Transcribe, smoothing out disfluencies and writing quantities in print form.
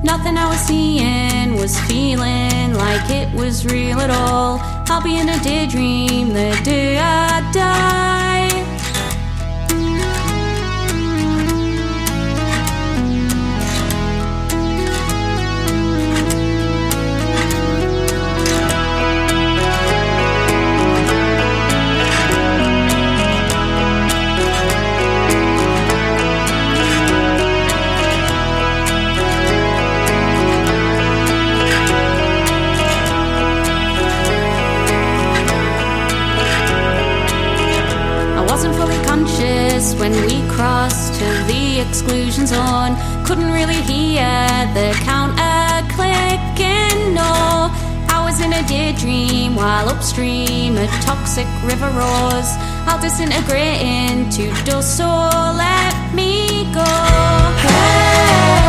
Nothing I was seeing was feeling like it was real at all. I'll be in a daydream the day I die. When we crossed to the exclusion zone, couldn't really hear the counter clicking, no. I was in a daydream while upstream a toxic river roars. I'll disintegrate into dust, so let me go. Hey.